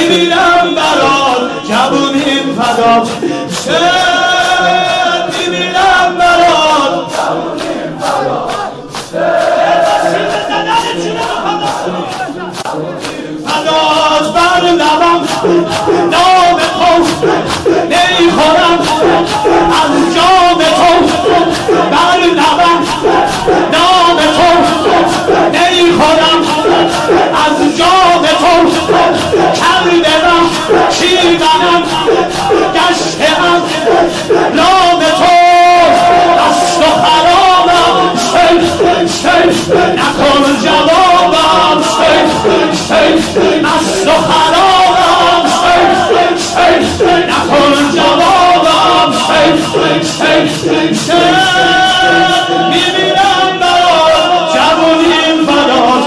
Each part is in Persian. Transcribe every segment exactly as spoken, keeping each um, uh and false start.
میمیرم برات جوونیم فدات شه میمیرم برات جوونیم فدات فدات بر لبم نام تو نیخورم از جام تو بر لبم نام تو نیخورم از جام تو کردم شیرنم گشتم رام تو دست و خرابم شی شی نکن جوابم شی شی دست و خرابم شی شی نکن جوابم شی شی شی میمیرم برات جوونیم فدات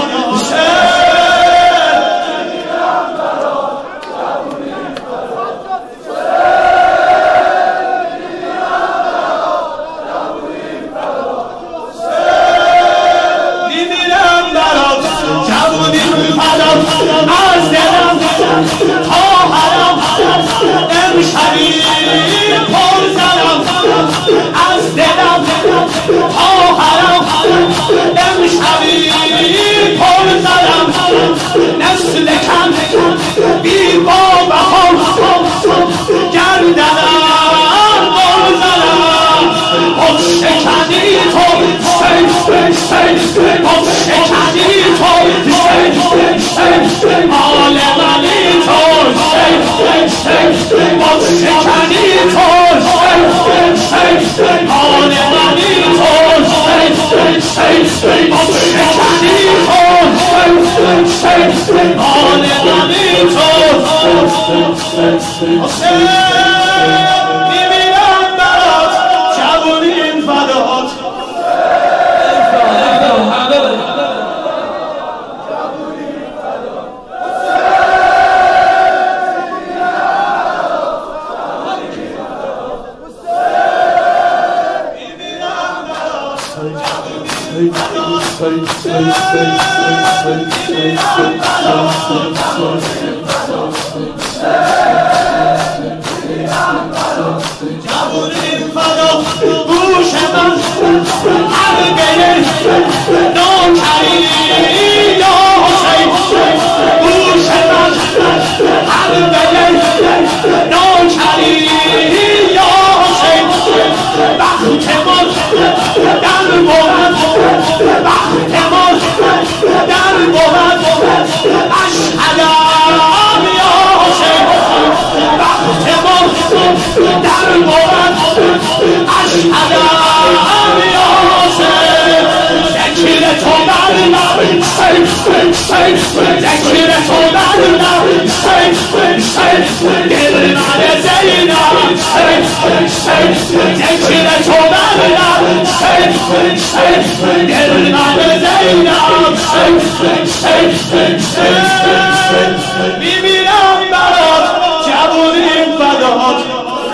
از دلم تا حرم امشبی پر زنم از دلم تا حرم امشبی پر زنم نسل کم بی با بخور گردنم پر زنم خود شکنی تو سی سی سی خود شکنی تو سی سی مال منی تو سی سی خود شکنی تو سی سی مال منی تو سی سی خود شکنی تو سی سی مال منی تو میمیرم برات جوونیم فدات جوونیم فدات گوش من حلقه نوکری یا حسین گوش من حلقه نوکری یا حسین وقت ما در بود وقت ما در بود اشهدم یا حسین وقت ما در بود اشهدم یا حسین ذکر تو بر لب ذکر تو بر لب دل من زینب ذکر تو بر لب دل من زینب میمیرم برات جوونیم فدات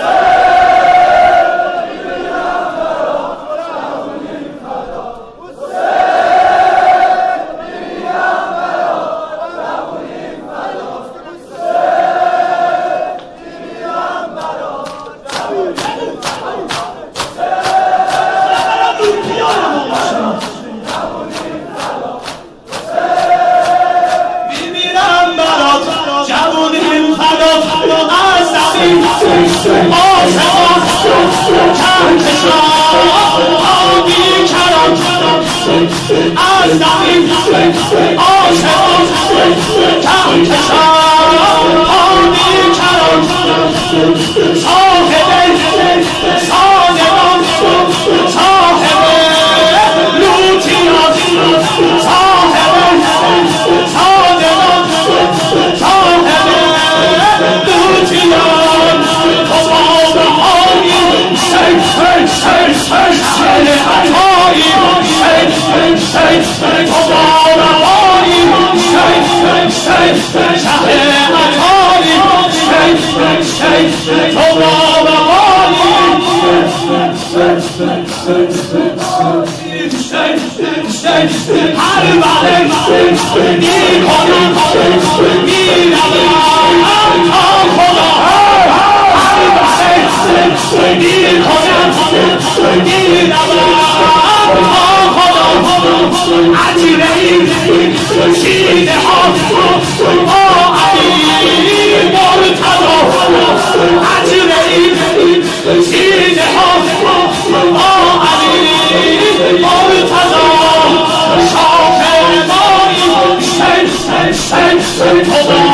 آسمان کهکشان آبی کران از زمین آسمان کهکشان آبی کران صاحب سازمان صاحب لوتیان صاحب سازمان صاحب لوتیان هر بله می کنم می روم عجیبه شیده ها با علی مرتضی عجیبه شیده ها با علی مرتضی شاکر مایی شن شن شن